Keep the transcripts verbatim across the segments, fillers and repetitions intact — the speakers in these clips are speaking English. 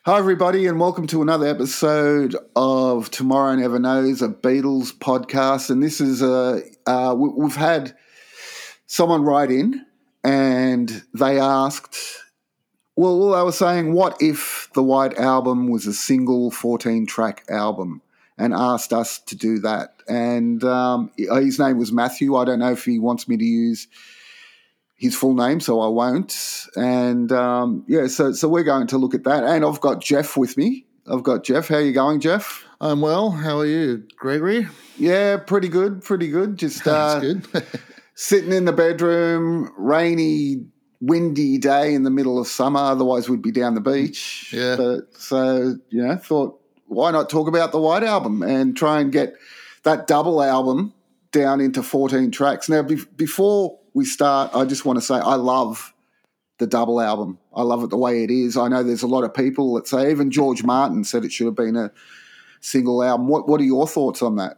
Hi, everybody, and welcome to another episode of Tomorrow Never Knows, a Beatles podcast. And this is a uh, we, we've had someone write in, and they asked, well, they were saying, what if the White Album was a single fourteen-track album, and asked us to do that. And um, his name was Matthew. I don't know if he wants me to use his full name, so I won't. And um, yeah, so so we're going to look at that. And I've got Jeff with me. I've got Jeff. How are you going, Jeff? I'm well. How are you, Gregory? Yeah, pretty good, pretty good. Just uh, That's good. sitting in the bedroom, rainy, windy day in the middle of summer. Otherwise, we'd be down the beach. Yeah. But, so, you know, thought, why not talk about the White Album and try and get that double album down into fourteen tracks. Now, be- before we start, I just want to say I love the double album. I love it the way it is. I know there's a lot of people that say, even George Martin said it should have been a single album. What What are your thoughts on that?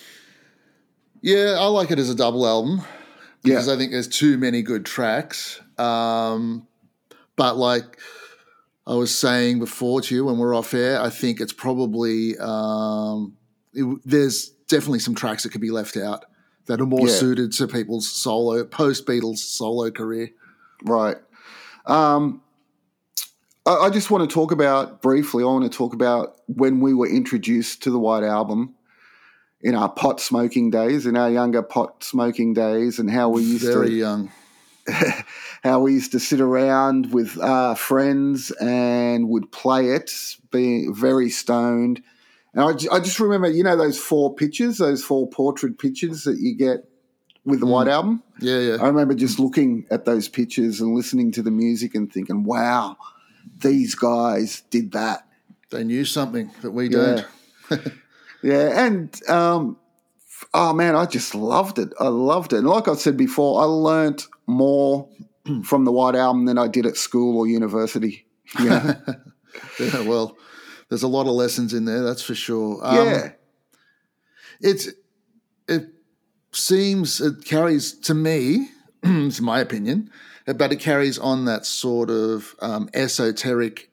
Yeah, I like it as a double album because Yeah. I think there's too many good tracks. Um, but like I was saying before to you when we're off air, I think it's probably um, it, there's definitely some tracks that could be left out that are more Yeah. suited to people's solo post-Beatles solo career. Right. Um, I, I just want to talk about, briefly, I want to talk about when we were introduced to the White Album in our pot smoking days, in our younger pot smoking days, and how we used Very to young. how we used to sit around with uh, friends and would play it, being very stoned. And I, ju- I just remember, you know, those four pictures, those four portrait pictures that you get with the White Album? Yeah, yeah. I remember just looking at those pictures and listening to the music and thinking, wow, these guys did that. They knew something that we Yeah. don't. Yeah, and, um, oh, man, I just loved it. I loved it. And like I said before, I learnt more from the White Album than I did at school or university. You know? Yeah, well, there's a lot of lessons in there, that's for sure. Um, yeah. It's it seems it carries to me, it's my opinion, but it carries on that sort of um, esoteric,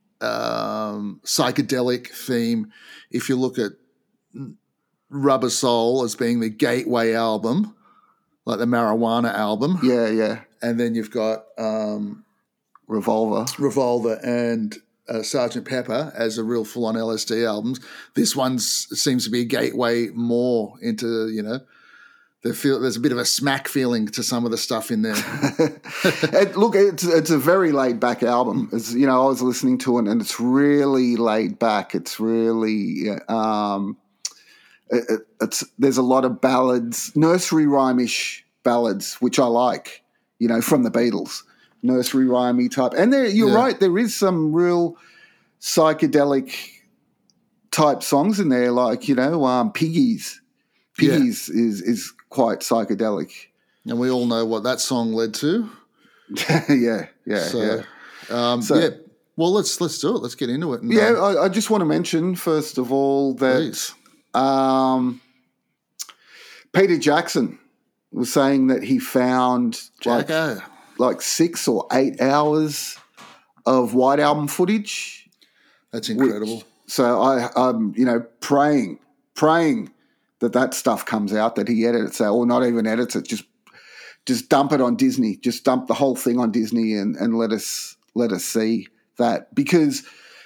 um, psychedelic theme. If you look at Rubber Soul as being the gateway album, like the Marijuana album, Yeah, yeah. and then you've got um, Revolver. Revolver and uh, Sergeant Pepper as a real full-on L S D albums. This one seems to be a gateway more into, you know, the feel. There's a bit of a smack feeling to some of the stuff in there. it, look, it's it's a very laid back album. It's, you know, I was listening to it and it's really laid back. It's really um, it, it, it's there's a lot of ballads, nursery rhyme-ish ballads, which I like. You know, from the Beatles, nursery rhyme-y type. And there, you're Yeah. right. There is some real psychedelic type songs in there, like, you know, um, Piggies. Yeah. Piggies is is quite psychedelic. And we all know what that song led to. yeah, yeah, So, yeah. um, So- yeah. Well, let's let's do it. Let's get into it. And, Yeah, um, I, I just want to mention, first of all, that please. um, Peter Jackson was saying that he found like, Jacko. like six or eight hours of White Album footage. That's incredible. So I, I'm, you know, praying, praying that that stuff comes out, that he edits it, or not even edits it, just just dump it on Disney, just dump the whole thing on Disney and, and let us let us see that. Because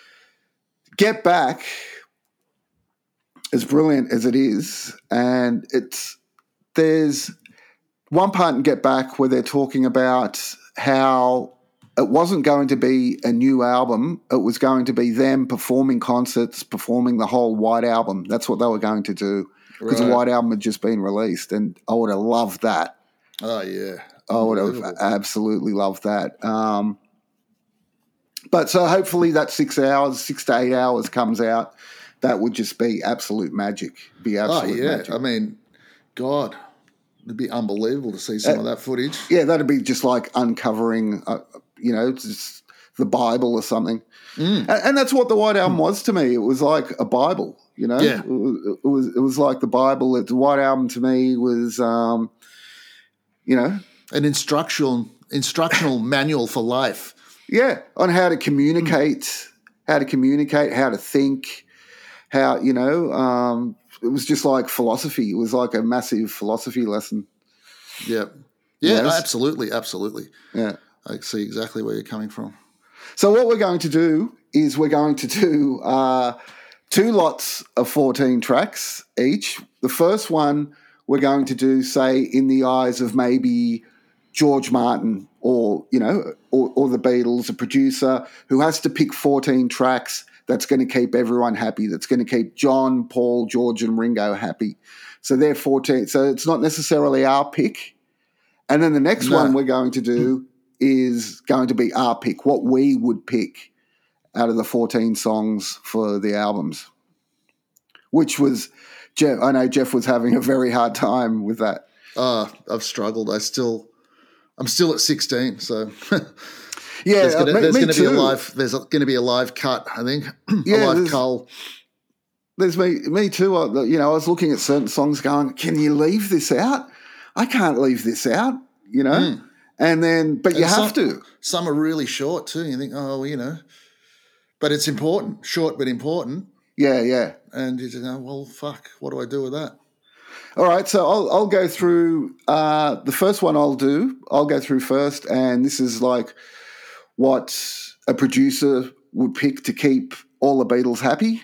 Get Back, as brilliant as it is, and it's there's one part in Get Back where they're talking about how it wasn't going to be a new album. It was going to be them performing concerts, performing the whole White Album. That's what they were going to do, because the Right. White Album had just been released, and I would have loved that. Oh yeah. I would have Unbelievable. absolutely loved that. Um, but so hopefully that six hours, six to eight hours comes out. That would just be absolute magic. Be Oh absolute yeah. magic. I mean, God, it'd be unbelievable to see some Uh, of that footage. Yeah, that'd be just like uncovering, uh, you know, just the Bible or something. Mm. And, and that's what the White Album was to me. It was like a Bible, you know. Yeah. It, was, it was it was like the Bible. The White Album to me was, um, you know, An instructional instructional manual for life. yeah, on how to communicate how to communicate, how to think, how, you know, um, it was just like philosophy. It was like a massive philosophy lesson. Yeah. Yeah, Yes. absolutely, absolutely. Yeah. I see exactly where you're coming from. So what we're going to do is we're going to do uh, two lots of fourteen tracks each. The first one we're going to do, say, in the eyes of maybe George Martin or, you know, or, or the Beatles, a producer who has to pick fourteen tracks that's going to keep everyone happy, that's going to keep John, Paul, George and Ringo happy. So they're fourteen. So it's not necessarily our pick. And then the next No. one we're going to do is going to be our pick, what we would pick out of the fourteen songs for the albums, which was, Jeff, I know Jeff was having a very hard time with that. Uh, I've struggled. I still, I'm still at sixteen, so yeah, there's going uh, me, to be a too. live. There's going to be a live cut, I think. Yeah, a live there's- cull. There's me, me too. I, you know, I was looking at certain songs, going, "Can you leave this out? I can't leave this out." You know, Mm. and then, but you And have some, to. Some are really short too. You think, oh, well, you know, but it's important, short but important. Yeah, yeah. And you just go, well, fuck, what do I do with that? All right, so I'll I'll go through uh, the first one. I'll do. I'll go through first, and this is like what a producer would pick to keep all the Beatles happy.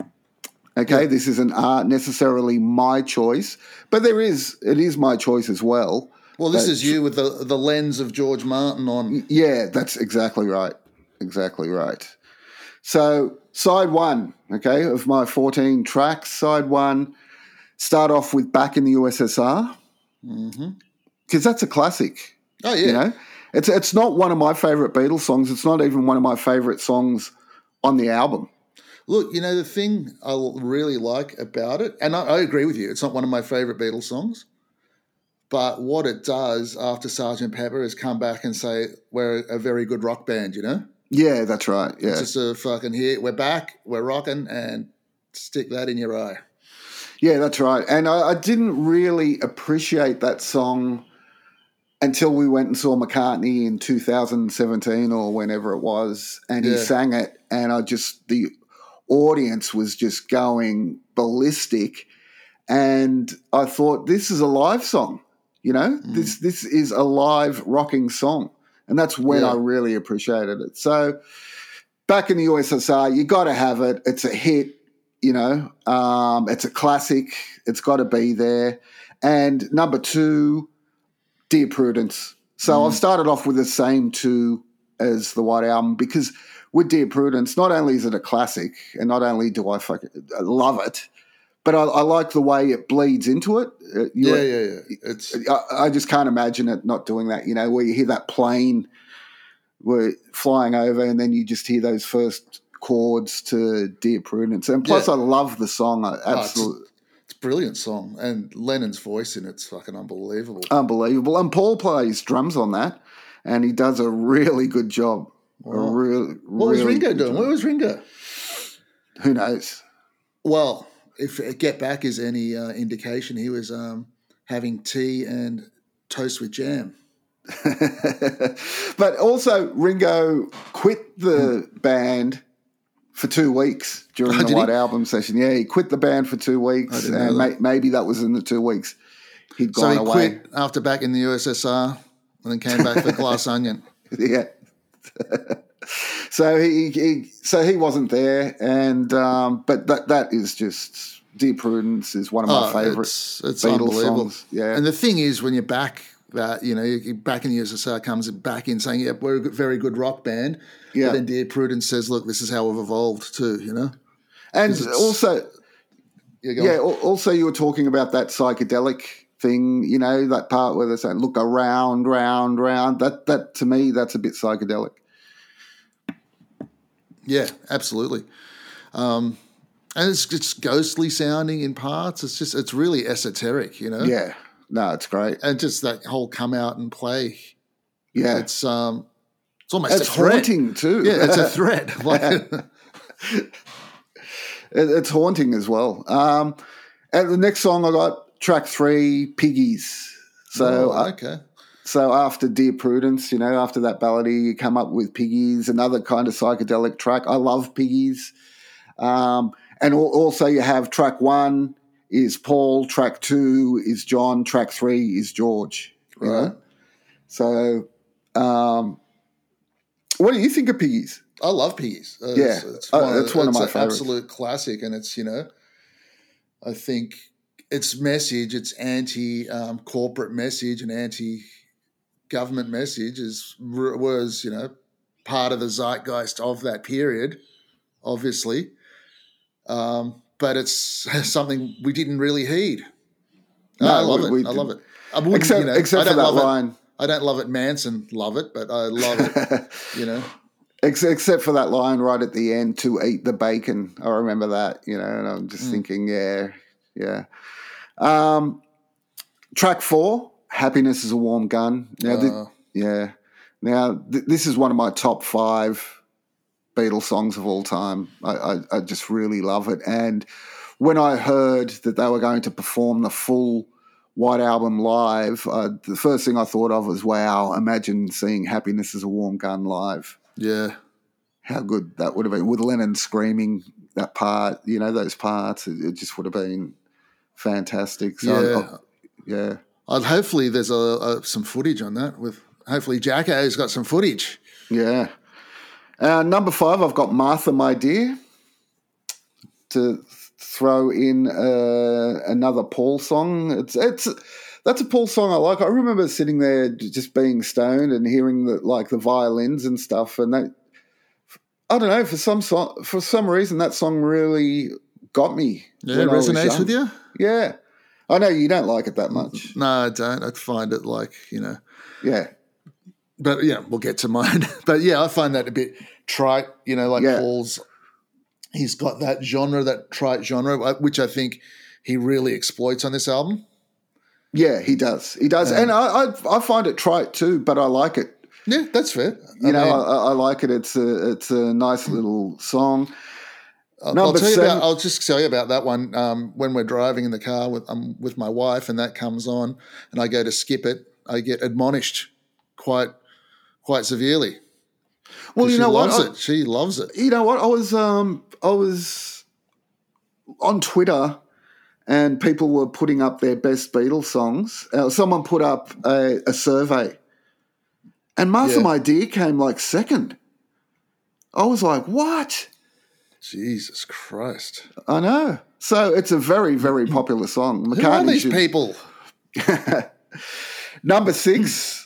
Okay, Yeah. this isn't uh, necessarily my choice, but there is it is my choice as well. Well, this But- is you with the the lens of George Martin on. Yeah, that's exactly right. Exactly right. So side one, okay, of my fourteen tracks, side one, start off with Back in the U S S R, because that's a classic. Oh yeah, You know, it's it's not one of my favorite Beatles songs. It's not even one of my favorite songs on the album. Look, you know, the thing I really like about it, and I, I agree with you, it's not one of my favourite Beatles songs, but what it does after Sergeant Pepper is come back and say, we're a very good rock band, you know? Yeah, that's right. Yeah, It's just a fucking hit. We're back, we're rocking, and stick that in your eye. yeah, that's right. And I, I didn't really appreciate that song until we went and saw McCartney in two thousand seventeen or whenever it was, and he Yeah. sang it, and I just the audience was just going ballistic, and I thought, this is a live song, you know, Mm. this this is a live rocking song, and that's when Yeah. I really appreciated it. So, Back in the U S S R, you got to have it. It's a hit, you know, um, it's a classic. It's got to be there. And number two, Dear Prudence. So Mm. I've started off with the same two as the White Album, because with Dear Prudence, not only is it a classic, and not only do I fucking I love it, but I, I like the way it bleeds into it. Uh, you- Yeah, yeah, yeah. It's I, I just can't imagine it not doing that, you know, where you hear that plane where flying over and then you just hear those first chords to Dear Prudence. And plus, Yeah. I love the song. I it's- absolutely it's a brilliant song, and Lennon's voice in it's fucking unbelievable. unbelievable. And Paul plays drums on that, and he does a really good job. A Wow. real, What was really Ringo good doing? job. Where was Ringo? Who knows? Well, if Get Back is any uh, indication, he was um, having tea and toast with jam. But also, Ringo quit the band for two weeks during Oh, the did White he? Album session. Yeah, he quit the band for two weeks, I didn't know and that. may, maybe that was in the two weeks he'd So gone he away. quit after back in the U S S R and then came back for Glass Onion. Yeah. So he, he so he wasn't there, and um, but that that is just Dear Prudence is one of my Oh, favorite it's, it's Beatles unbelievable. songs. Yeah, And the thing is, when you're back, that you know, you're back in the U S S R comes back in saying, "Yeah, we're a good- very good rock band." Yeah. But then Dear Prudence says, "Look, this is how we've evolved too." You know. and 'Cause it's- also Yeah. Go yeah, on. al- also you were talking about that psychedelic thing. You know, that part where they're saying, "Look around, round, round." That that to me, that's a bit psychedelic. Yeah, absolutely. Um, and it's it's ghostly sounding in parts. It's just it's really esoteric, you know. Yeah, no, it's great. And just that whole come out and play. Yeah, It's um, it's almost it's a threat. haunting too. Yeah, it's a threat. Like, It- it's haunting as well. Um, and the next song I got, track three, Piggies. So, oh, uh, okay. So after Dear Prudence, you know, after that ballady, you come up with Piggies, another kind of psychedelic track. I love Piggies. Um, and al- also you have track one is Paul, track two is John, track three is George. You Right. know? So um, what do you think of Piggies? I love Piggies. Uh, Yeah, it's, it's uh, one, of, it's one of it's my an favourites. absolute classic, and it's, you know, I think its message, its anti-corporate message and anti-government message is was, you know, part of the zeitgeist of that period, obviously. Um, but it's something we didn't really heed. No, I love we- it. we I love didn't. it. I wouldn't, Except- you know, except I don't for that love line. it. I don't love it. Manson love it, but I love it. You know. Ex- Except for that line right at the end, to eat the bacon. I remember that, you know, and I'm just Mm. thinking, yeah, yeah. Um, track four, Happiness is a Warm Gun. Now, thi- Uh, yeah. Now, th- this is one of my top five Beatles songs of all time. I, I, I just really love it. And when I heard that they were going to perform the full White Album live, uh, the first thing I thought of was, wow, imagine seeing Happiness is a Warm Gun live. yeah. How good that would have been, with Lennon screaming that part, you know, those parts. It, it just would have been fantastic. So, Yeah. I- I- yeah. I'd, hopefully there's a, a some footage on that. With hopefully Jacko's got some footage. Yeah. Uh, number five, I've got Martha, My Dear, to throw in uh, another Paul song. It's it's that's a Paul song I like. I remember sitting there just being stoned and hearing the like the violins and stuff, and that I don't know for some song, for some reason that song really got me. Yeah, when I was resonates young. with you? Yeah, I know you don't like it that much. No, I don't. I find it like, you know, Yeah, but yeah, we'll get to mine. But yeah, I find that a bit trite, you know, like Yeah. Paul's, he's got that genre, that trite genre, which I think he really exploits on this album. yeah, he does. He does, and I, I I find it trite too, but I like it. Yeah, that's fair. You I know, mean, I, I like it. It's a it's a nice little song. I'll, Number I'll tell you seven- about. I'll just tell you about that one. Um, when we're driving in the car with um, with my wife, and that comes on, and I go to skip it, I get admonished quite quite severely. Well, you she know what? loves I- it. She loves it. You know what? I was um I was on Twitter, and people were putting up their best Beatles songs. Uh, someone put up a, a survey, and Martha, Yeah. My Dear came like second. I was like, what? Jesus Christ! I know. So it's a very, very popular song. Who are McCartney these should- people? Number six,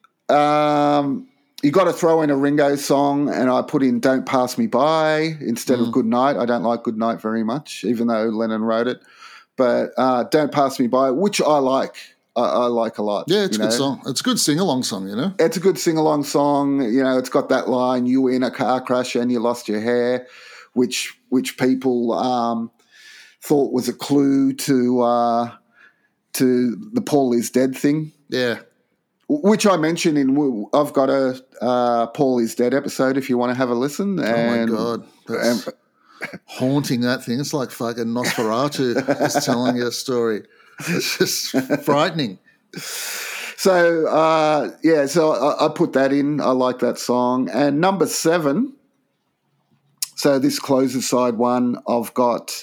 um, you got to throw in a Ringo song, and I put in "Don't Pass Me By" instead of "Good Night." I don't like "Good Night" very much, even though Lennon wrote it. But uh, "Don't Pass Me By," which I like, I, I like a lot. Yeah, it's a you good know? song. It's a good sing along song. You know. It's a good sing along song. You know, it's got that line, "You were in a car crash and you lost your hair," which which people um, thought was a clue to uh, to the Paul is dead thing. Yeah. Which I mentioned in, I've got a uh, Paul is Dead episode if you want to have a listen. And, Oh my God. That's haunting, that thing. It's like fucking Nosferatu just telling you a story. It's just frightening. So, uh, yeah, so I, I put that in. I like that song. And number seven, so this closes side one, I've got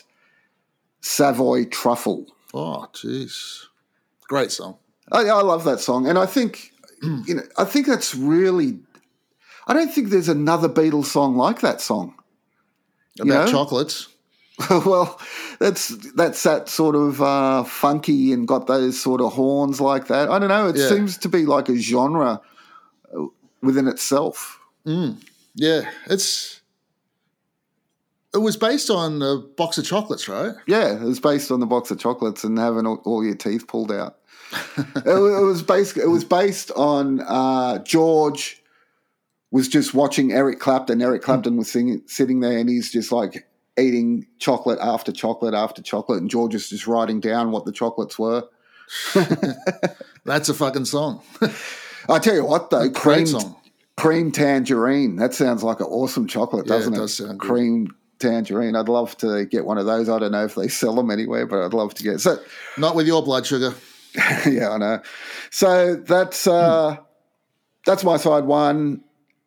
Savoy Truffle. Oh, jeez. Great song. I, I love that song, and I think, you know, I think that's really. I don't think there's another Beatles song like that song. About know? chocolates. Well, that's that's that sort of uh, funky and got those sort of horns like that. I don't know. It Yeah. seems to be like a genre uh, within itself. Yeah, it's. It was based on a box of chocolates, right? Yeah, it was based on the box of chocolates and having all, all your teeth pulled out. it, wa- it was based. It was based on uh, George was just watching Eric Clapton. Eric Clapton was singing, sitting there, and he's just like eating chocolate after chocolate after chocolate, and George is just writing down what the chocolates were. That's a fucking song. I tell you what, though, Great cream song. cream tangerine. That sounds like an awesome chocolate, Yeah, it doesn't it? does sound good. Cream tangerine. I'd love to get one of those. I don't know if they sell them anywhere, but I'd love to get. So Not with your blood sugar. Yeah, I know. So that's uh, that's my side one,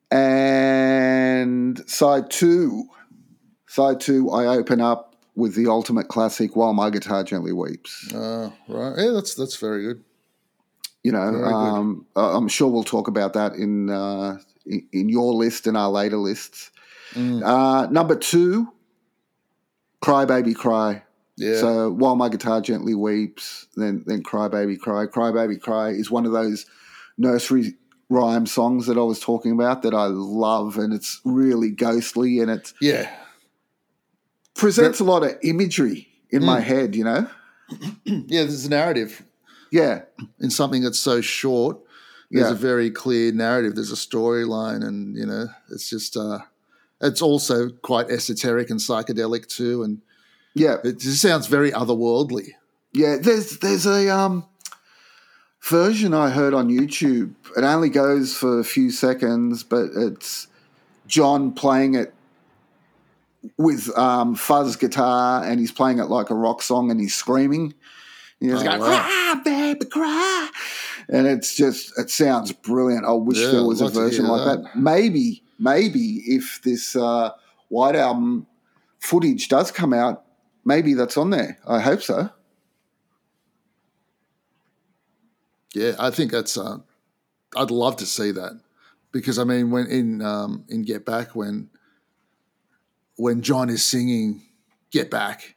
and side two. Side two, I open up with the ultimate classic, "While My Guitar Gently Weeps." Uh, right. Yeah, that's that's very good. You know, Very good. um, I- I'm sure we'll talk about that in uh, in, in your list and our later lists. Mm. Uh, number two, "Cry Baby Cry." Yeah. So "While My Guitar Gently Weeps," then then "Cry Baby Cry." "Cry Baby Cry" is one of those nursery rhyme songs that I was talking about that I love, and it's really ghostly, and it Yeah. presents a lot of imagery in my Mm. head, you know? Yeah, there's a narrative Yeah, in something that's so short. There's yeah, a very clear narrative. There's a storyline, and you know, it's just uh, it's also quite esoteric and psychedelic too, and yeah, it just sounds very otherworldly. yeah. There's there's a um version I heard on YouTube. It only goes for a few seconds, but it's John playing it with um, fuzz guitar, and he's playing it like a rock song, and he's screaming. And he's Oh, going, wow. "Cry, baby, cry," and it's just it sounds brilliant. I wish Yeah, there was I'd a like to version hear like that. that. Maybe, maybe if this uh, White Album footage does come out, maybe that's on there. I hope so. Yeah, I think that's. Uh, I'd love to see that because I mean, when in um, in Get Back, when when John is singing Get Back,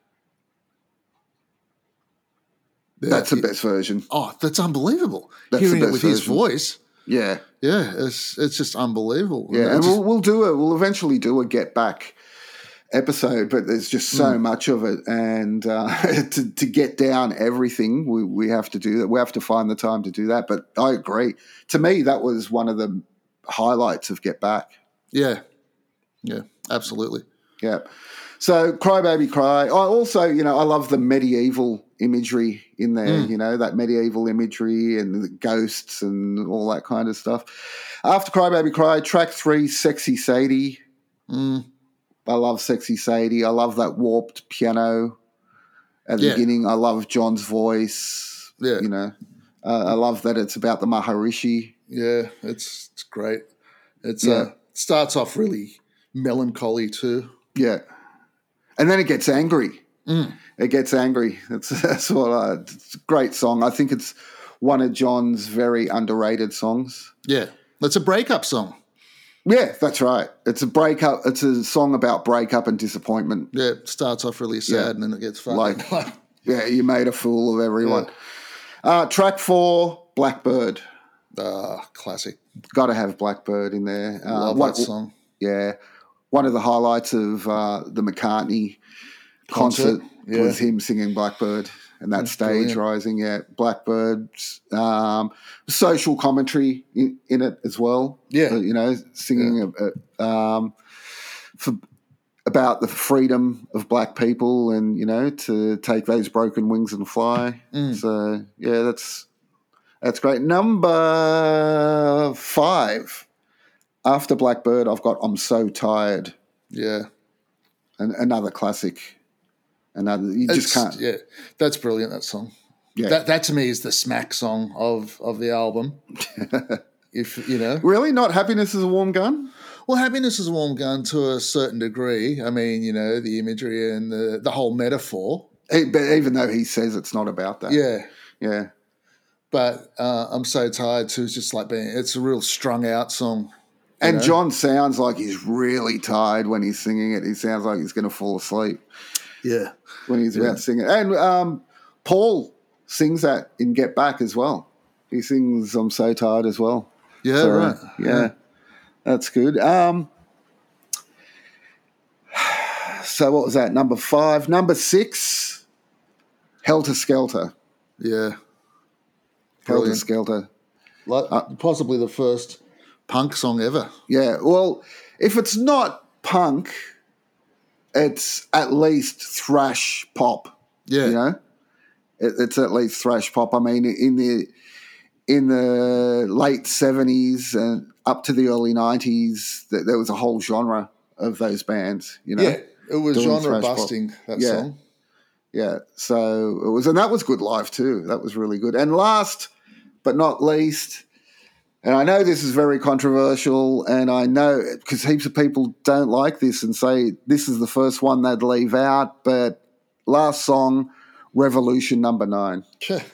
That's the it- best version. oh, that's unbelievable. That's the Hearing it best with his version. voice, Yeah, yeah, it's it's just unbelievable. yeah, it and just- we'll we'll do it. We'll eventually do a Get Back episode, but there's just so Mm. much of it, and uh, to to get down everything, we we have to do that. We have to find the time to do that. But I agree. To me, that was one of the highlights of Get Back. yeah, yeah, absolutely. Yeah. So "Cry Baby Cry." I also, you know, I love the medieval imagery in there. Mm. You know, that medieval imagery and the ghosts and all that kind of stuff. After "Cry Baby Cry," track three, "Sexy Sadie." Mm. I love Sexy Sadie. I love that warped piano at the Yeah. beginning. I love John's voice. Yeah. You know, uh, I love that it's about the Maharishi. Yeah, it's it's great. It's Yeah. uh starts off really melancholy too. Yeah. And then it gets angry. Mm. It gets angry. That's, that's what I, it's a great song. I think it's one of John's very underrated songs. Yeah, it's a breakup song. Yeah, that's right. It's a breakup. It's a song about breakup and disappointment. Yeah, it starts off really sad Yeah. and then it gets fucking Like- like, Yeah, you made a fool of everyone. Uh, track four, "Blackbird." ah, classic. Got to have Blackbird in there. Uh, Love what- that song. Yeah, one of the highlights of uh, the McCartney concert, Concert, yeah. was him singing Blackbird and that That's stage brilliant. rising. Yeah, Blackbird, um, social commentary in, in it as well. Yeah. Uh, you know, singing uh, um, for, about the freedom of black people and, you know, to take those broken wings and fly. Mm. So, yeah, that's that's great. Number five. After Blackbird, I've got "I'm So Tired," Yeah. and another classic. Another you just It's- can't. Yeah, that's brilliant, that song. Yeah. That that to me is the smack song of of the album. If you know. Really, not "Happiness Is a Warm Gun"? Well, Happiness is a Warm Gun to a certain degree. I mean, you know, the imagery and the, the whole metaphor. Eh, But even though he says it's not about that. Yeah. Yeah. But uh, I'm So Tired too. It's just like being, it's a real strung out song. And know? John sounds like he's really tired when he's singing it. He sounds like he's going to fall asleep Yeah. when he's about to sing it. And um, Paul sings that in Get Back as well. He sings "I'm So Tired" as well. Yeah, So, right. Yeah, that's good. Um, so what was that? Number five. Number six, "Helter Skelter." Yeah. Helter Brilliant. Skelter. Like, Uh, possibly the first punk song ever. Yeah. Well, if it's not punk, it's at least thrash pop. Yeah. You know, it, it's at least thrash pop. I mean, in the in the late seventies and up to the early nineties, th- there was a whole genre of those bands. You know, Yeah. It was doing genre thrash pop. busting, that Yeah. song. Yeah. So it was, and that was good live too. That was really good. And last but not least, and I know this is very controversial, and I know because heaps of people don't like this and say this is the first one they'd leave out, but last song, Revolution number nine.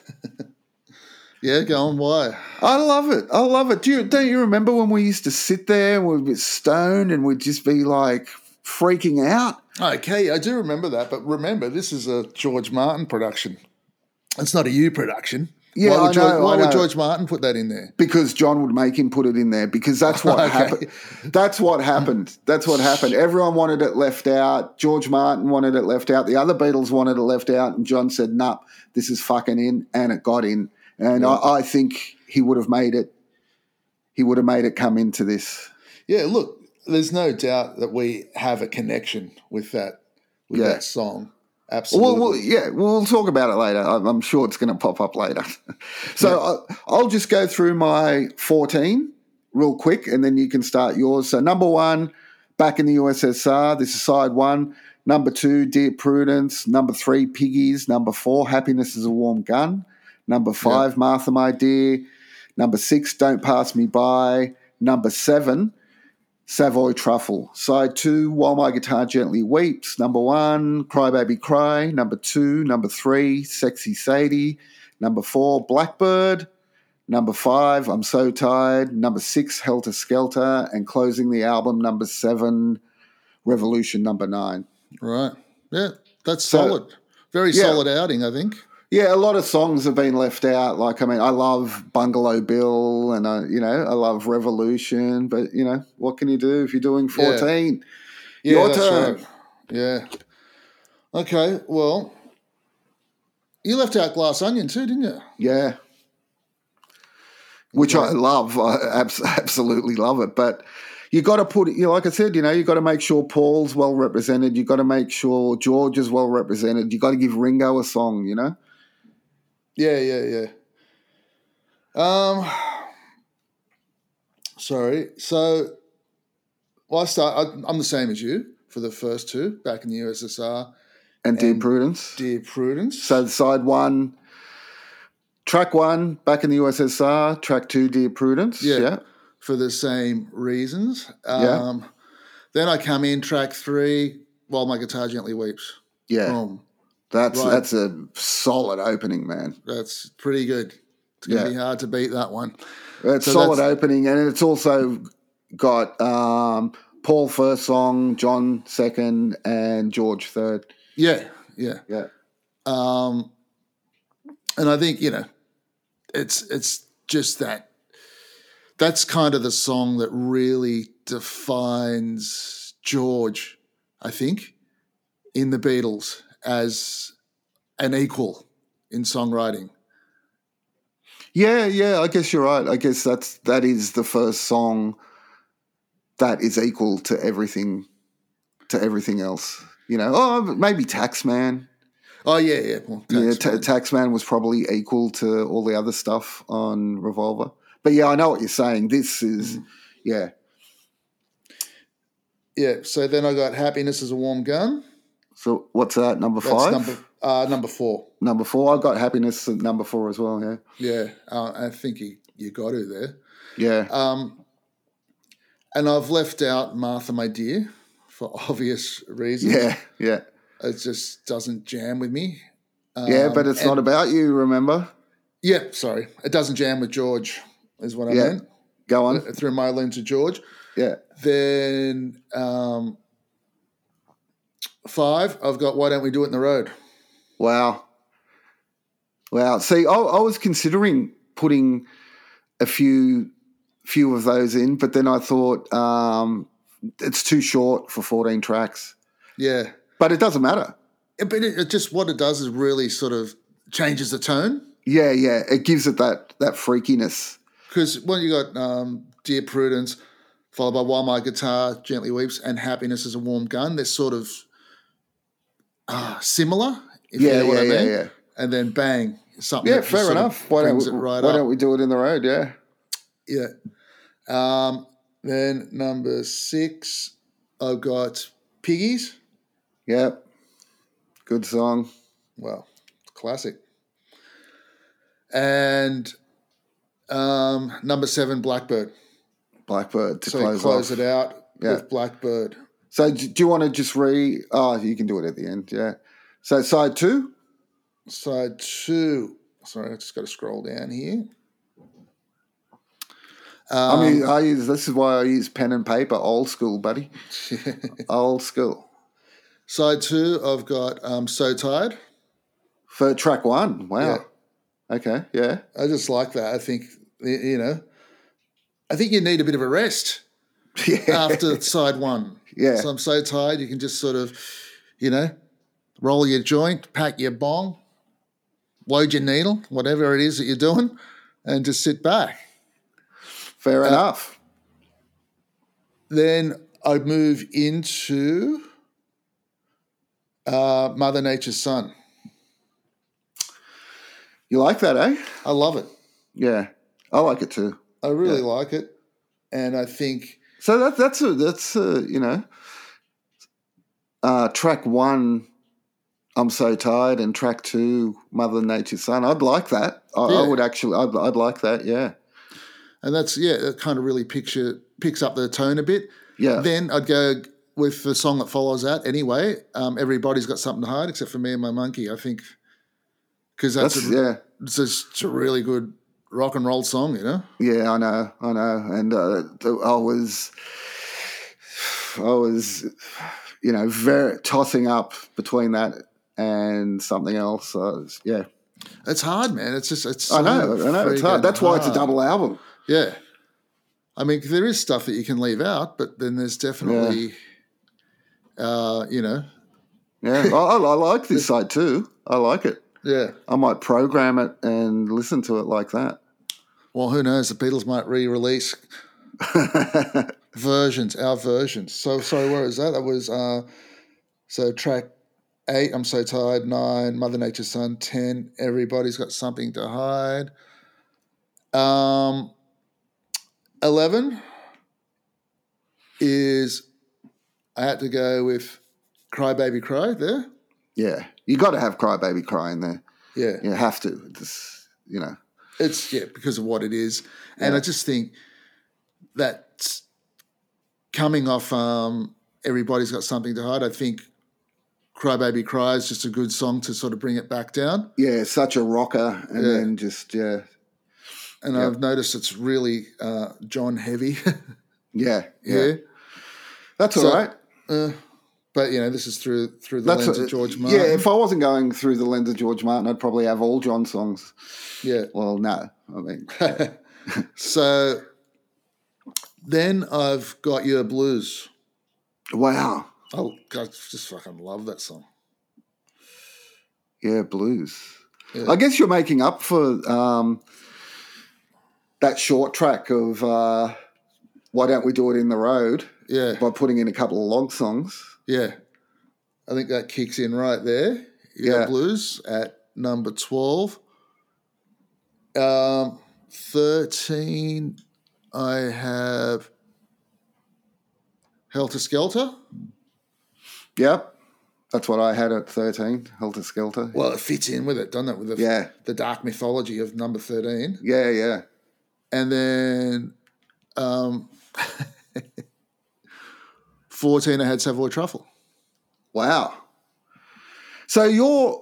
Yeah, go on. Why? I love it. I love it. Do you, don't you remember when we used to sit there and we'd be stoned and we'd just be like freaking out? Okay, I do remember that, but remember, this is a George Martin production. It's not a you production. Yeah, why would I George, know. Why I know. would George Martin put that in there? Because John would make him put it in there because that's what Okay. happened. That's what happened. That's what happened. Everyone wanted it left out. George Martin wanted it left out. The other Beatles wanted it left out. And John said, nah, this is fucking in. And it got in. And Yeah. I, I think he would have made it. He would have made it come into this. Yeah, look, there's no doubt that we have a connection with that with Yeah. that song. Absolutely. Well, well, yeah, we'll talk about it later. I'm, I'm sure it's going to pop up later. so Yeah. I, I'll just go through my fourteen real quick, and then you can start yours. So number one, Back in the U S S R. This is side one. Number two, Dear Prudence. Number three, Piggies. Number four, Happiness is a Warm Gun. Number five, Yeah. Martha, My Dear. Number six, Don't Pass Me By. Number seven, Savoy Truffle. Side two, While My Guitar Gently Weeps. Number one, Cry Baby Cry. Number two, number three, Sexy Sadie. Number four, Blackbird. Number five, I'm So Tired. Number six, Helter Skelter. And closing the album, number seven, Revolution number nine. Right. Yeah, that's So- solid. Very Yeah. solid outing, I think. Yeah, a lot of songs have been left out. Like, I mean, I love Bungalow Bill and, I, you know, I love Revolution. But, you know, what can you do if you're doing fourteen? Yeah, Your that's turn. right. Yeah. Okay, well, you left out Glass Onion too, didn't you? Yeah. Which I Okay. love. I abs- absolutely love it. But you got to put, you know, like I said, you know, you got to make sure Paul's well represented. You got to make sure George is well represented. You got to give Ringo a song, you know? Yeah, yeah, yeah. Um, sorry. So, well, I start. I, I'm the same as you for the first two, Back in the U S S R, And Dear And Prudence. Dear Prudence. So side one, track one, Back in the U S S R. Track two, Dear Prudence. Yeah. Yeah. for the same reasons. Yeah. Um, Then I come in track three, While My Guitar Gently Weeps. Yeah. Boom. That's Right. that's a solid opening, man. That's pretty good. It's going to Yeah. be hard to beat that one. It's So solid that's- opening, and it's also got um, Paul first song, John second, and George third. Yeah, yeah. Yeah. Um, and I think, you know, it's it's just that. That's kind of the song that really defines George, I think, in the Beatles as an equal in songwriting. Yeah, yeah, I guess you're right. I guess that's that is the first song that is equal to everything to everything else. You know, oh, maybe Taxman. Oh, yeah, yeah. Well, Yeah, thanks, Ta man. Taxman was probably equal to all the other stuff on Revolver. But yeah, I know what you're saying. This is, yeah, yeah, so then I got Happiness is a Warm Gun. so what's that? Number That's five, number uh, number four. number four. I got Happiness at number four as well. Yeah, Yeah, uh, I think you, you got to there. yeah, Um, and I've left out Martha, My Dear, for obvious reasons. yeah, yeah, It just doesn't jam with me. yeah. But Um, it's and- not about you. Remember? Yeah, sorry. It doesn't jam with George, is what I Yeah. meant. Go on. Through my lens to George. Yeah, Then um, five, I've got Why Don't We Do It in the Road? wow, wow. See, I, I was considering putting a few few of those in, but then I thought um, it's too short for fourteen tracks. Yeah. But it doesn't matter. It- But it, it just, what it does is really sort of changes the tone. Yeah, yeah. It gives it that that freakiness. Because when you got um, Dear Prudence, followed by While My Guitar Gently Weeps, and Happiness is a Warm Gun, they're sort of uh, similar, if Yeah, you know what yeah, I yeah, mean. yeah. And then bang, something Yeah, that just fair sort of enough. Why don't brings we, it right why up. don't we do it in the road? Yeah. Yeah. Um, then number six, I've got Piggies. Yeah. Good song. Well, classic. And um, number seven, Blackbird. Blackbird to So close, you close off. it out Yeah. with Blackbird. So do you want to just re? Oh, you can do it at the end. Yeah. So side two. Side two. Sorry, I just got to scroll down here. Um, I mean, I use this is why I use pen and paper, old school, buddy. Old school. Side two, I've got um, So Tired. For track one. Wow. Yeah. Okay. Yeah. I just like that. I think, you know, I think you need a bit of a rest Yeah. after side one. Yeah. So I'm so tired, you can just sort of, you know, roll your joint, pack your bong, load your needle, whatever it is that you're doing, and just sit back. Fair Uh, enough. Then I move into uh, Mother Nature's Son. You like that, eh? I love it. Yeah. I like it too. I really Yeah. like it. And I think, So that that's a that's a, you know, uh, track one, I'm So Tired, and track two, Mother Nature's Son. I'd like that. I, Yeah. I would actually. I'd, I'd like that. Yeah. and that's, yeah, it kind of really picture, picks up the tone a bit. Yeah. Then I'd go with the song that follows that anyway. Um, Everybody's Got Something to Hide, except for Me and My Monkey, I think. Because that's, That's a, yeah. it's just a really good rock and roll song, you know? Yeah. I know. I know. And uh, th- I was, I was, you know, very tossing up between that and something else. So I was- yeah. It's hard, man. It's just, it's I so know. I know. It's freaking hard. That's why it's a hard. double album. Yeah. I mean, there is stuff that you can leave out, but then there's definitely, uh, you know, Yeah. I, I I like this side too. I like it. yeah. I might program it and listen to it like that. Well, who knows? The Beatles might re-release versions, our versions. So, sorry, where is that? That was, uh, so track eight, I'm So Tired. Nine, Mother Nature's Son. Ten, Everybody's Got Something to Hide. Um, eleven is, I had to go with Cry Baby Cry there. Yeah. You got to have Cry Baby Cry in there. Yeah. You have to. It's, you know. It's, yeah, because of what it is. And Yeah. I just think that coming off um, Everybody's Got Something to Hide, I think Cry Baby Cry is just a good song to sort of bring it back down. Yeah, such a rocker. And Yeah. then just, yeah. And Yep. I've noticed it's really uh, John heavy Yeah. Yeah. here. That's So- all right. Uh, but, you know, this is through through the That's lens a- of George Martin. Yeah, if I wasn't going through the lens of George Martin, I'd probably have all John songs. Yeah. Well, no. I mean, So then I've got Your Blues. wow. Oh, God, I just fucking love that song. Yeah, blues. Yeah. I guess you're making up for um, that short track of uh, Why Don't We Do It in the Road Yeah. by putting in a couple of long songs. Yeah. I think that kicks in right there. You got Yeah. Blues at number twelve. Um, thirteen, I have Helter Skelter. Yep. That's what I had at thirteen, Helter Skelter. Well, it fits in with it, doesn't it? With the, Yeah. the dark mythology of number thirteen. Yeah, yeah. And then um, fourteen, I had Savoy Truffle. Wow. So your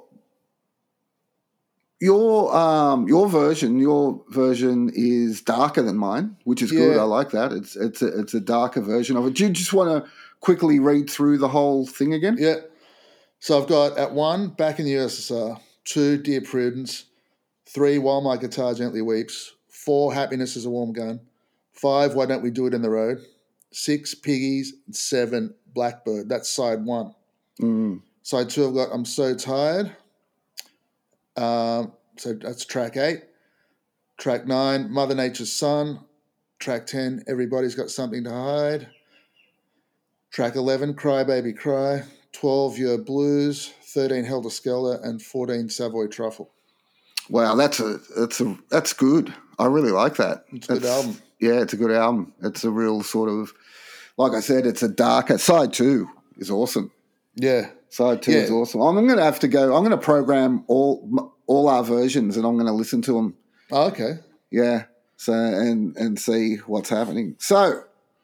your um your version your version is darker than mine, which is good. Yeah. I like that. It's it's a, it's a darker version of it. Do you just want to quickly read through the whole thing again? Yeah. So I've got at one, Back in the U S S R. Two, Dear Prudence. Three, While My Guitar Gently Weeps. Four, Happiness is a Warm Gun. Five, Why Don't We Do It in the Road. Six, Piggies. Seven, Blackbird. That's side one. Mm. Side two, I've got I'm So Tired. Um, so that's track eight. Track nine, Mother Nature's Son. Track ten, Everybody's Got Something to Hide. Track eleven, Cry Baby Cry. twelve, Your Blues. thirteen, Helter Skelter. And fourteen, Savoy Truffle. Wow, that's a that's a that's good. I really like that. It's a good That's- album. Yeah, it's a good album. It's a real sort of, like I said, it's a darker side two is awesome. Yeah. Side two Yeah. is awesome. I'm going to have to go. I'm going to program all all our versions, and I'm going to listen to them. Oh, okay. Yeah. So and and see what's happening. So,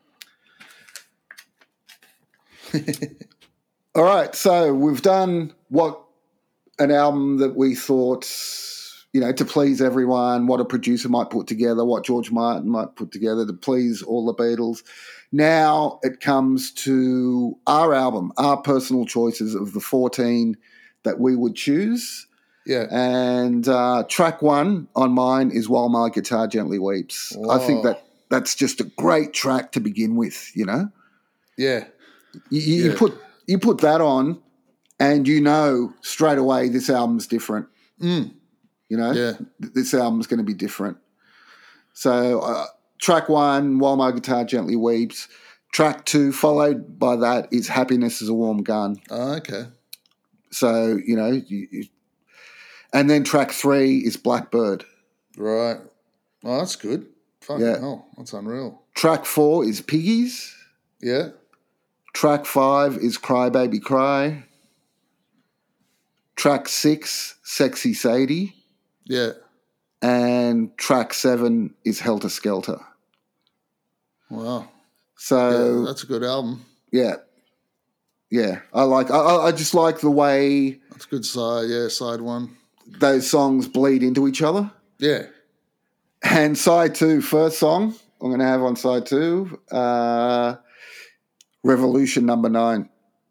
all right. So we've done what an album that we thought, you know, to please everyone, what a producer might put together, what George Martin might put together to please all the Beatles. Now it comes to our album, our personal choices of the fourteen that we would choose. Yeah. And uh, track one on mine is While My Guitar Gently Weeps. Whoa. I think that that's just a great track to begin with, you know? Yeah. You, you, Yeah. you put you put that on and you know straight away this album's different. Mm. You know? Yeah. This album's going to be different. So uh, track one, While My Guitar Gently Weeps. Track two, followed by that, is Happiness is a Warm Gun. Oh, okay. So, you know, you, you, and then track three is Blackbird. Right. Oh, that's good. Fucking Yeah. hell. That's unreal. Track four is Piggies. Yeah. Track five is Cry Baby Cry. Track six, Sexy Sadie. Yeah. And track seven is Helter Skelter. Wow. So Yeah, that's a good album. yeah, yeah. I like. I, I just like the way That's a good side. Yeah, side one. those songs bleed into each other. Yeah. And side two, first song I'm going to have on side two, uh, Revolution Number Nine.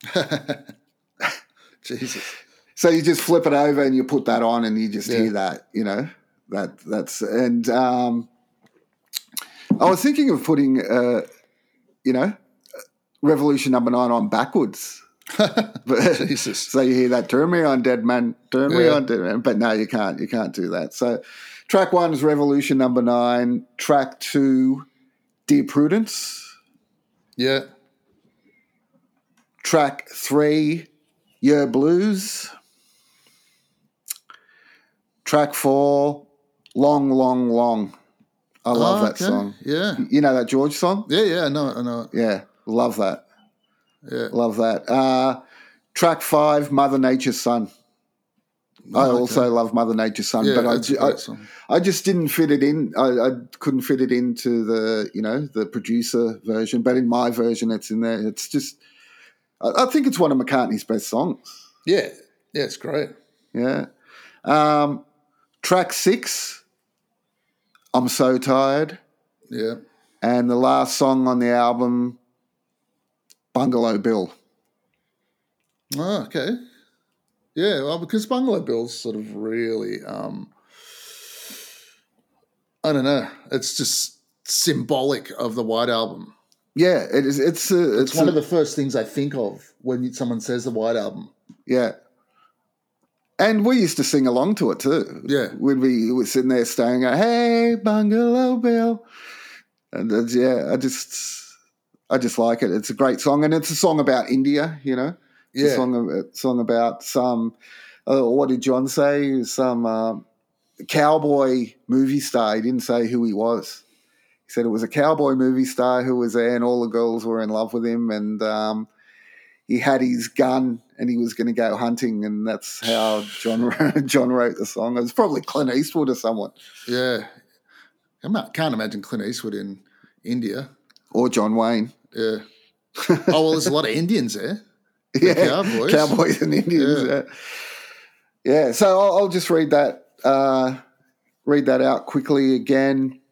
Jesus. So you just flip it over and you put that on, and you just Yeah. hear that. You know that that's and um, I was thinking of putting, uh, you know, Revolution Number Nine on backwards. But, Jesus. so you hear that, turn me on, dead man, turn me Yeah. on, dead man. But no, you can't. You can't do that. So track one is Revolution Number Nine. Track two, Dear Prudence. Yeah. Track three, Yer Blues. Track four, Long, Long, Long. I love Oh, that okay. song. Yeah. You know that George song? Yeah, yeah, I know it, I know it. Yeah, love that. Yeah. Love that. Uh, track five, Mother Nature's Son. I Oh, also okay. love Mother Nature's Son, Yeah, but I, that's a ju- I, great song. I just didn't fit it in. I, I couldn't fit it into the, you know, the producer version, but in my version, it's in there. It's just, I, I think it's one of McCartney's best songs. Yeah. Yeah, it's great. Yeah. Um, track six, I'm So Tired. Yeah. And the last song on the album, Bungalow Bill. Oh, okay. Yeah, well, because Bungalow Bill's sort of really, um, I don't know, it's just symbolic of the White Album. Yeah, it is. It's a, It's, it's one a, of the first things I think of when someone says the White Album. yeah. And we used to sing along to it too. Yeah. When we were sitting there staying, going, hey, Bungalow Bill. And uh, yeah, I just, I just like it. It's a great song, and it's a song about India. You know, it's Yeah. a song, a song about some. Uh, what did John say? Some uh, cowboy movie star. He didn't say who he was. He said it was a cowboy movie star who was there, and all the girls were in love with him, and um, he had his gun, and he was going to go hunting, and that's how John John wrote the song. It was probably Clint Eastwood or someone, Yeah. I ma- can't imagine Clint Eastwood in India. or John Wayne. Yeah. Oh, well, there's a lot of Indians there. Yeah, cowboys. cowboys and Indians. Yeah. Yeah, yeah. So I'll, I'll just read that, uh, read that out quickly again.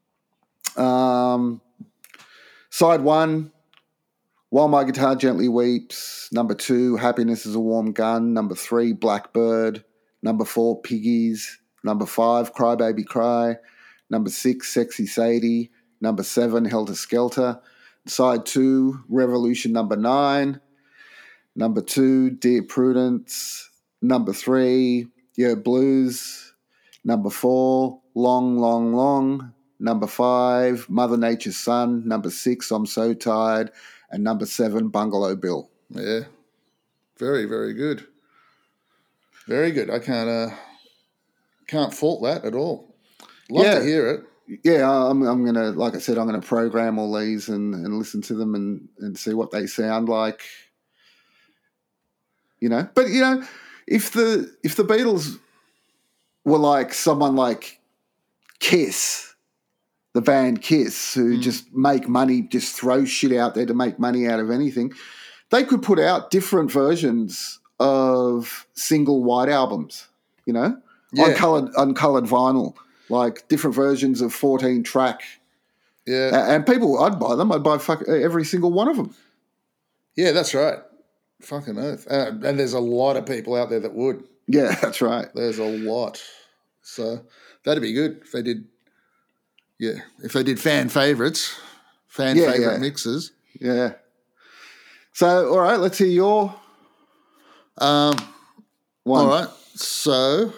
Um, side one, While My Guitar Gently Weeps. Number two, Happiness is a Warm Gun. Number three, Blackbird. Number four, Piggies. Number five, Cry Baby Cry. Number six, Sexy Sadie. Number seven, Helter Skelter. Side two, Revolution Number Nine. Number two, Dear Prudence. Number three, Yer Blues. Number four, Long, Long, Long. Number five, Mother Nature's Son. Number six, I'm So Tired. And number seven, Bungalow Bill. Yeah. Very, very good. Very good. I can't uh, can't fault that at all. Love Yeah. to hear it. Yeah, I'm, I'm going to, like I said, I'm going to program all these and, and listen to them and, and see what they sound like. you know. But you know, if the if the Beatles were like someone like Kiss, the band Kiss, who mm. just make money, just throw shit out there to make money out of anything, they could put out different versions of single white albums, you know, yeah. on coloured on coloured vinyl, like different versions of fourteen track. Yeah, and people, I'd buy them. I'd buy fuck every single one of them. Yeah, that's right. Fucking earth. Uh, and there's a lot of people out there that would. Yeah, that's right. There's a lot. So that'd be good if they did. Yeah, if they did fan favourites, fan yeah, favourite yeah. mixes. Yeah. So, all right, let's hear your um, one. All right, so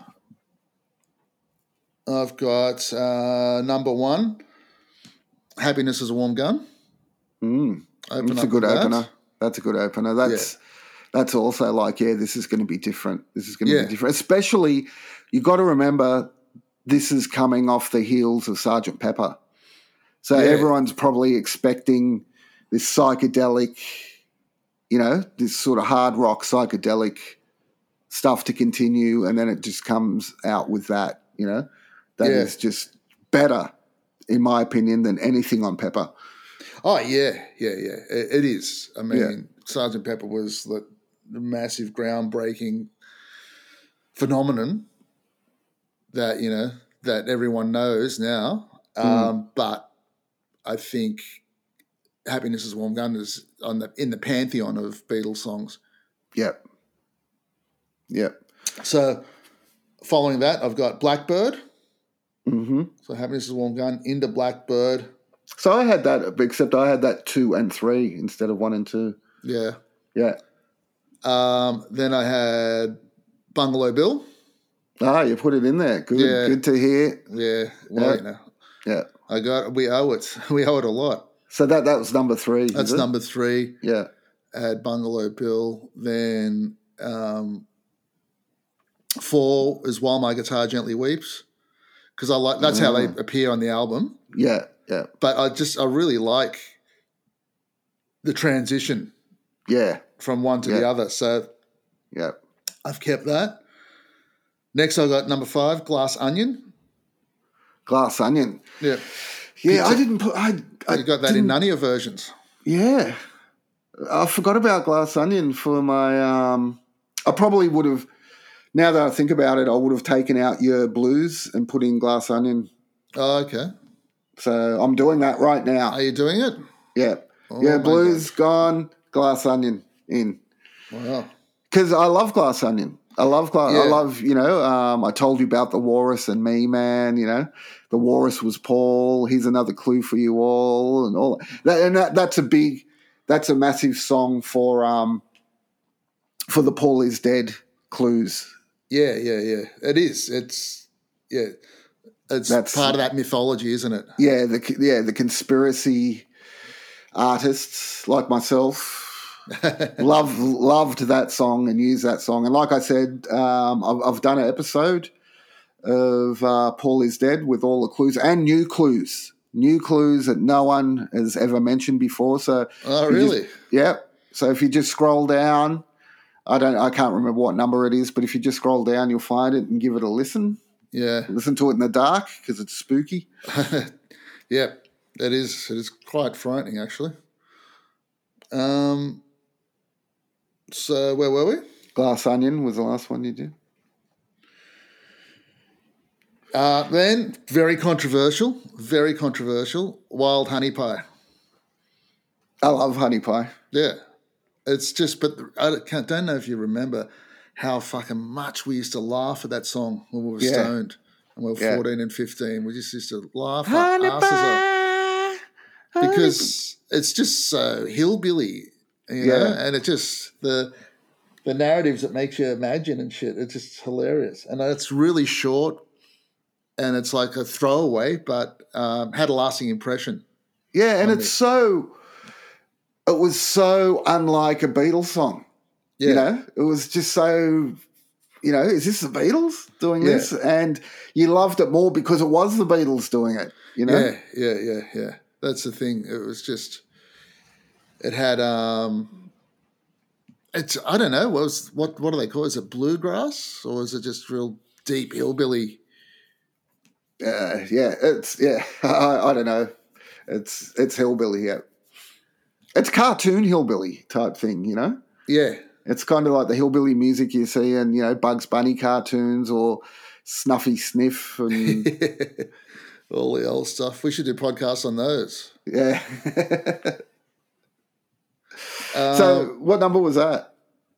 I've got uh, number one, Happiness is a Warm Gun. Mm. Open That's up a good that. opener. That's a good opener. That's yeah. that's also like, yeah, this is going to be different. This is going to yeah. be different. Especially, you got to remember, this is coming off the heels of Sergeant Pepper. So yeah. everyone's probably expecting this psychedelic, you know, this sort of hard rock psychedelic stuff to continue, and then it just comes out with that, you know. That yeah. is just better, in my opinion, than anything on Pepper. Oh, yeah, yeah, yeah. It, it is. I mean, yeah. Sergeant Pepper was the, the massive, groundbreaking phenomenon that, you know, that everyone knows now. Mm. Um, but I think Happiness is a Warm Gun is on the, in the pantheon of Beatles songs. Yep. Yep. So following that, I've got Blackbird. Mm-hmm. So Happiness is a Warm Gun into Blackbird. So I had that, except I had that two and three instead of one and two. Yeah. Yeah. Um, then I had Bungalow Bill. Ah, you put it in there. Good. Yeah. Good to hear. Yeah. Well, yeah. you know. Yeah. I got. We owe it. We owe it a lot. So that that was number three. That's number three. Yeah. I had Bungalow Bill. Then um, four is While My Guitar Gently Weeps, because I like that's oh. how they appear on the album. Yeah. Yeah. But I just I really like the transition. Yeah. From one to yeah. the other. So yeah. I've kept that. Next I got number five, Glass Onion. Glass Onion. Yeah. Yeah, I didn't put I, I You got that in none of your versions. Yeah. I forgot about Glass Onion for my um I probably would have, now that I think about it, I would have taken out your blues and put in Glass Onion. Oh, okay. So I'm doing that right now. Are you doing it? Yeah. Oh, yeah, blues God. Gone, Glass Onion in. Wow. Because I love Glass Onion. I love Glass. Yeah. I love, you know, um, I told you about the Walrus and me, man, you know. The Walrus was Paul. Here's another clue for you all and all that. And that, that's a big, that's a massive song for um for the Paul is Dead clues. Yeah, yeah, yeah. It is. It's, yeah. It's That's, part of that mythology, isn't it? Yeah, the yeah the conspiracy artists like myself love loved that song and used that song. And like I said, um, I've, I've done an episode of uh, Paul is Dead with all the clues and new clues, new clues that no one has ever mentioned before. So, oh really? Just, yeah. So if you just scroll down, I don't, I can't remember what number it is, but if you just scroll down, you'll find it and give it a listen. Yeah. Listen to it in the dark because it's spooky. Yeah, it is. It is quite frightening, actually. Um. So where were we? Glass Onion was the last one you did. Uh, then, very controversial, very controversial, Wild Honey Pie. I love Honey Pie. Yeah. It's just, but I can't, don't know if you remember how fucking much we used to laugh at that song when we were yeah. stoned and we were yeah. fourteen and fifteen. We just used to laugh our asses off. Because it's just so hillbilly, you know, yeah. and it just, the the narratives it makes you imagine and shit, it's just hilarious. And it's really short and it's like a throwaway, but um, had a lasting impression. Yeah, and it's me. so, it was so unlike a Beatles song. Yeah. You know, it was just so, you know, is this the Beatles doing yeah. this? And you loved it more because it was the Beatles doing it, you know? Yeah, yeah, yeah, yeah. That's the thing. It was just, it had, um, it's I don't know. What was what what do they call it? Is it bluegrass or is it just real deep hillbilly? Uh, yeah, it's yeah. I, I don't know. It's it's hillbilly. Yeah, it's cartoon hillbilly type thing. You know. Yeah. It's kind of like the hillbilly music you see in, you know, Bugs Bunny cartoons or Snuffy Sniff and all the old stuff. We should do podcasts on those. Yeah. um, so what number was that?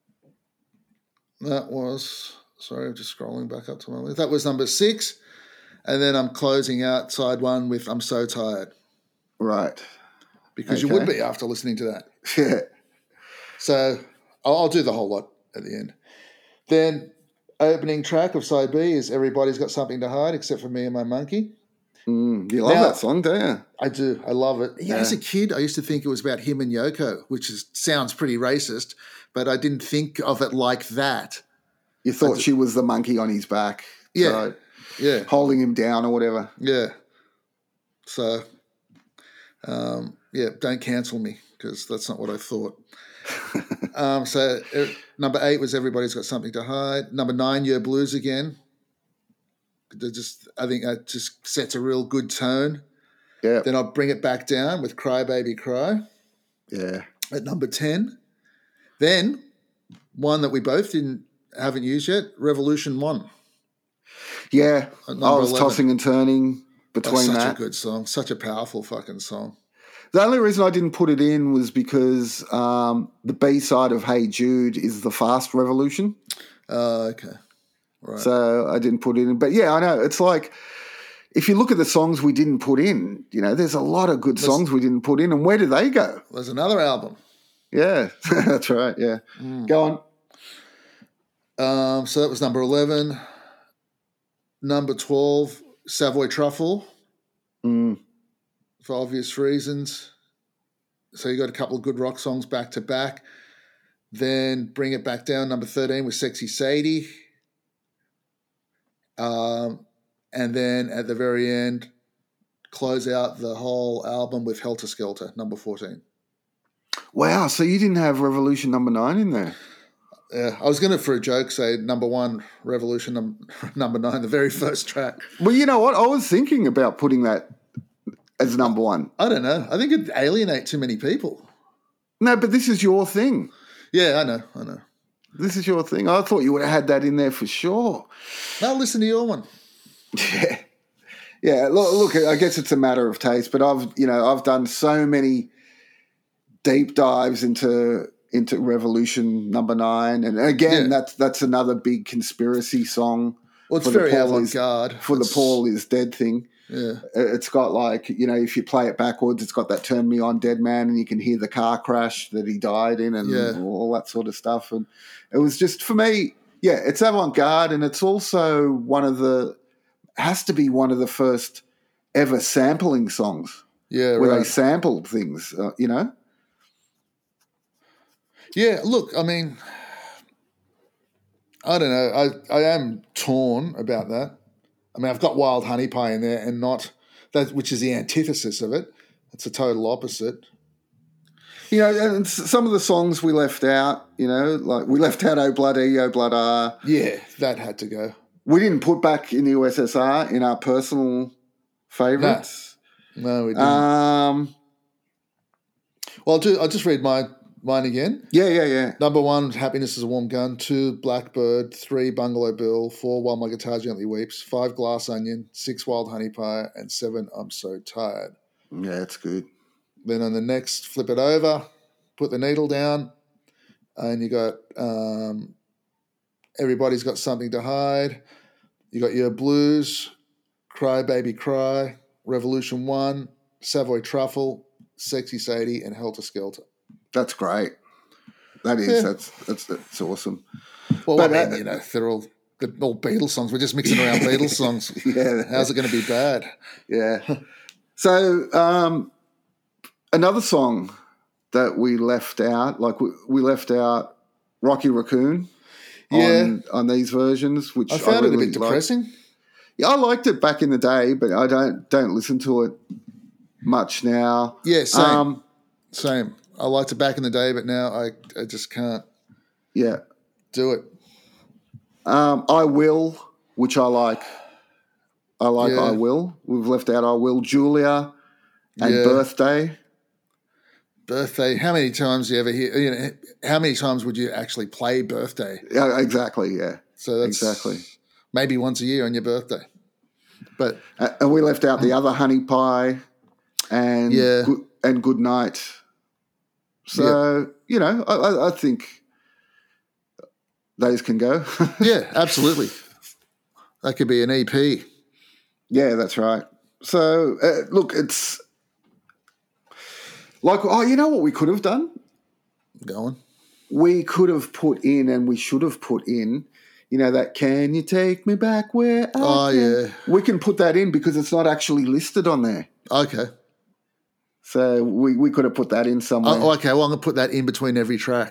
That was, sorry, I'm just scrolling back up to my list. That was number six. And then I'm closing out side one with I'm So Tired. Right. Because okay. you would be after listening to that. Yeah. So I'll, I'll do the whole lot at the end. Then opening track of side B is Everybody's Got Something to Hide Except for Me and My Monkey. Mm, you love now, that song, don't you? I do. I love it. Yeah, yeah. As a kid, I used to think it was about him and Yoko, which is, sounds pretty racist, but I didn't think of it like that. You thought d- she was the monkey on his back. Yeah. So yeah. Holding him down or whatever. Yeah. So, um, yeah, don't cancel me because that's not what I thought. um, so uh, number eight was Everybody's Got Something to Hide. Number nine, Your Blues Again. They're just, I think that just sets a real good tone. Yeah. Then I'll bring it back down with Cry Baby Cry. Yeah. At number ten. Then one that we both didn't haven't used yet, Revolution One. Yeah. I was eleven. Tossing and turning between That's such that. Such a good song. Such a powerful fucking song. The only reason I didn't put it in was because um, the B-side of Hey Jude is the Fast Revolution. Oh, uh, okay. Right. So I didn't put it in. But yeah, I know. It's like, if you look at the songs we didn't put in, you know, there's a lot of good there's, songs we didn't put in. And where do they go? There's another album. Yeah, that's right. Yeah. Mm. Go on. Um, so that was number eleven. Number twelve, Savoy Truffle. Mm. For obvious reasons. So you got a couple of good rock songs back to back. Then bring it back down. Number thirteen was Sexy Sadie. Um, and then at the very end, close out the whole album with Helter Skelter, number fourteen. Wow, so you didn't have Revolution number nine in there? Yeah, I was going to, for a joke, say number one, Revolution num- number nine, the very first track. Well, you know what? I was thinking about putting that as number one. I don't know. I think it'd alienate too many people. No, but this is your thing. Yeah, I know, I know. This is your thing. I thought you would have had that in there for sure. I'll listen to your one. Yeah. Yeah, look, look, I guess it's a matter of taste, but I've, you know, I've done so many deep dives into into Revolution number nine, and again, yeah. that's that's another big conspiracy song. Well, it's very avant-garde. For it's, the Paul is dead thing. Yeah, it's got like, you know, if you play it backwards, it's got that "Turn Me On, Dead Man," and you can hear the car crash that he died in, and yeah. all that sort of stuff. And it was just, for me, yeah, it's avant-garde, and it's also one of the has to be one of the first ever sampling songs. Yeah, where right. they sampled things, uh, you know. Yeah, look, I mean, I don't know. I, I am torn about that. I mean, I've got Wild Honey Pie in there and not that, which is the antithesis of it. It's a total opposite. You know, and some of the songs we left out, you know, like we left out Oh Bloody, Oh Blood R. Yeah, that had to go. We didn't put back in the U S S R in our personal favourites. No, no we didn't. Um, well, I'll, do, I'll just read my mine again. Yeah, yeah, yeah. Number one, Happiness is a Warm Gun. Two, Blackbird. Three, Bungalow Bill. Four, While My Guitar Gently Weeps. Five, Glass Onion. Six, Wild Honey Pie. And seven, I'm So Tired. Yeah, it's good. Then on the next, flip it over, put the needle down, and you got um, Everybody's Got Something to Hide. You got Your Blues, Cry Baby Cry, Revolution One, Savoy Truffle, Sexy Sadie, and Helter Skelter. That's great. That is. Yeah. That's, that's that's awesome. Well, but, I mean, uh, you know, they're all they're all Beatles songs. We're just mixing around Beatles songs. Yeah. How's it going to be bad? Yeah. So um, another song that we left out, like we, we left out Rocky Raccoon yeah. on, on these versions, which I found I really it a bit depressing. Liked. Yeah, I liked it back in the day, but I don't don't listen to it much now. Yeah, same. Um, same. I liked it back in the day, but now I, I just can't. Yeah. Do it. Um, I Will, which I like. I like Yeah. I Will. We've left out I Will, Julia, and Yeah. Birthday. Birthday. How many times do you ever hear? You know, how many times would you actually play Birthday? Yeah, exactly. Yeah. So that's exactly. maybe once a year on your birthday. But Uh, and we left out the other Honey Pie and Yeah. good, and Good Night. So you know, I, I, I think those can go. yeah, absolutely. That could be an E P. Yeah, that's right. So uh, look, it's like, oh, you know what we could have done? Go on. We could have put in, and we should have put in, you know, that "Can you take me back where I Oh, can?" yeah. We can put that in because it's not actually listed on there. Okay. So we, we could have put that in somewhere. Oh, okay. Well, I'm going to put that in between every track.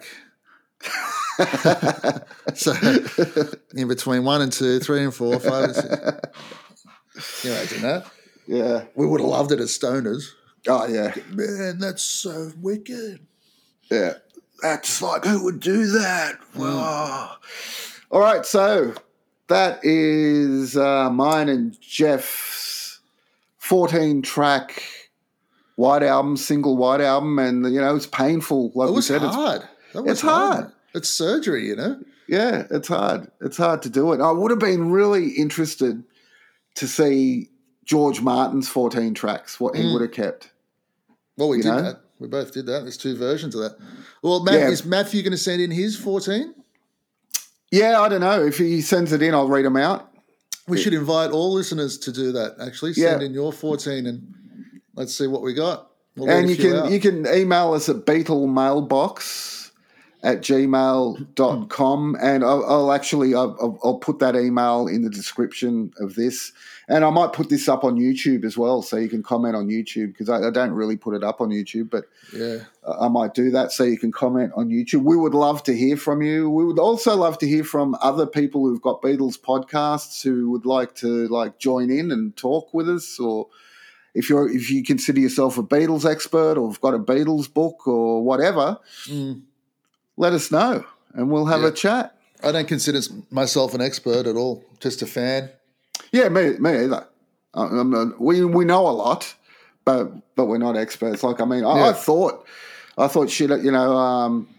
So in between one and two, three and four, five and six. You imagine that? Yeah. We would have loved it as stoners. Oh, yeah. Man, that's so wicked. Yeah. That's like, who would do that? Oh. All right. So that is uh, mine and Jeff's fourteen track white album, single white album. And, you know, it's painful. Like It we was said, it's hard. That was it's hard. man. It's surgery, you know? Yeah, it's hard. It's hard to do it. I would have been really interested to see George Martin's fourteen tracks, what he Mm. would have kept. Well, we You did know? that. We both did that. There's two versions of that. Well, Matt, Yeah. is Matthew going to send in his fourteen? Yeah, I don't know. If he sends it in, I'll read them out. We should invite all listeners to do that, actually. Yeah. Send in your fourteen and let's see what we got. We'll read And a you few can out. you can email us at beetlemailbox at gmail dot com, and I'll, I'll actually I'll, I'll put that email in the description of this, and I might put this up on YouTube as well, so you can comment on YouTube, because I, I don't really put it up on YouTube, but Yeah. I might do that so you can comment on YouTube. We would love to hear from you. We would also love to hear from other people who've got Beatles podcasts who would like to like join in and talk with us, or if you're if you consider yourself a Beatles expert or have got a Beatles book or whatever, Mm. let us know and we'll have Yeah. a chat. I don't consider myself an expert at all, just a fan. Yeah, me, me either. I, I'm not, we we know a lot, but but we're not experts. Like I mean, I, Yeah. I thought I thought shit. You know, um,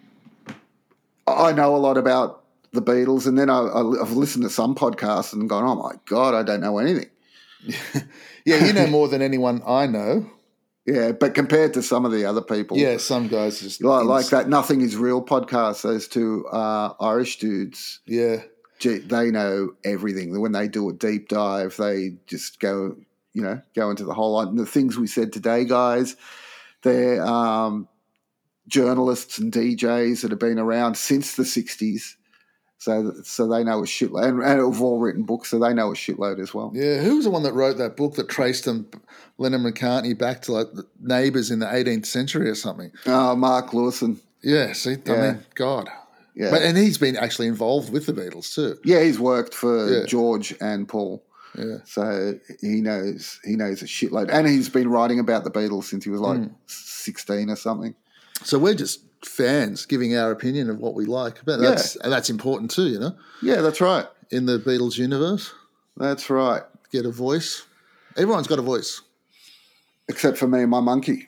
I know a lot about the Beatles, and then I, I, I've listened to some podcasts and gone, oh my god, I don't know anything. Yeah, you know more than anyone I know. Yeah, but compared to some of the other people, Yeah, some guys just like, like that Nothing Is Real podcast, those two uh, Irish dudes, Yeah, gee, they know everything. When they do a deep dive, they just go, you know, go into the whole lot. And the things we said today, guys, they're um, journalists and D Js that have been around since the sixties. So, so they know a shitload, and, and have all written books, so they know a shitload as well. yeah. Who was the one that wrote that book that traced them, Lennon and McCartney, back to like the neighbours in the eighteenth century or something? Uh, Mark Lewison. Yeah, see, I Yeah. mean, God. Yeah. But, and he's been actually involved with the Beatles too. Yeah, he's worked for Yeah. George and Paul. Yeah. So he knows he knows a shitload, and he's been writing about the Beatles since he was like Mm. sixteen or something. So we're just fans giving our opinion of what we like. But that's and that's important too, you know, Yeah, that's right. in the Beatles universe. That's right. Get a voice. Everyone's got a voice. Except for me and my monkey,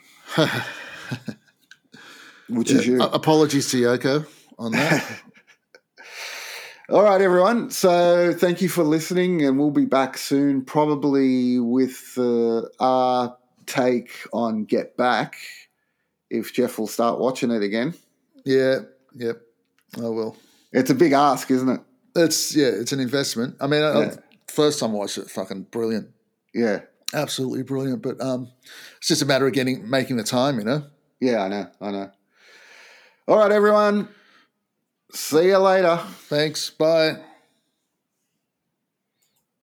which is you. Uh, apologies to Yoko on that. All right, everyone. So thank you for listening, and we'll be back soon, probably with uh, our take on Get Back, if Jeff will start watching it again. Yeah, yep. I will. It's a big ask, isn't it? It's yeah, it's an investment. I mean, I, Yeah. first time I watched it, fucking brilliant, Yeah. absolutely brilliant. But um, it's just a matter of getting making the time, you know. Yeah, I know. I know. All right, everyone. See you later. Thanks. Bye.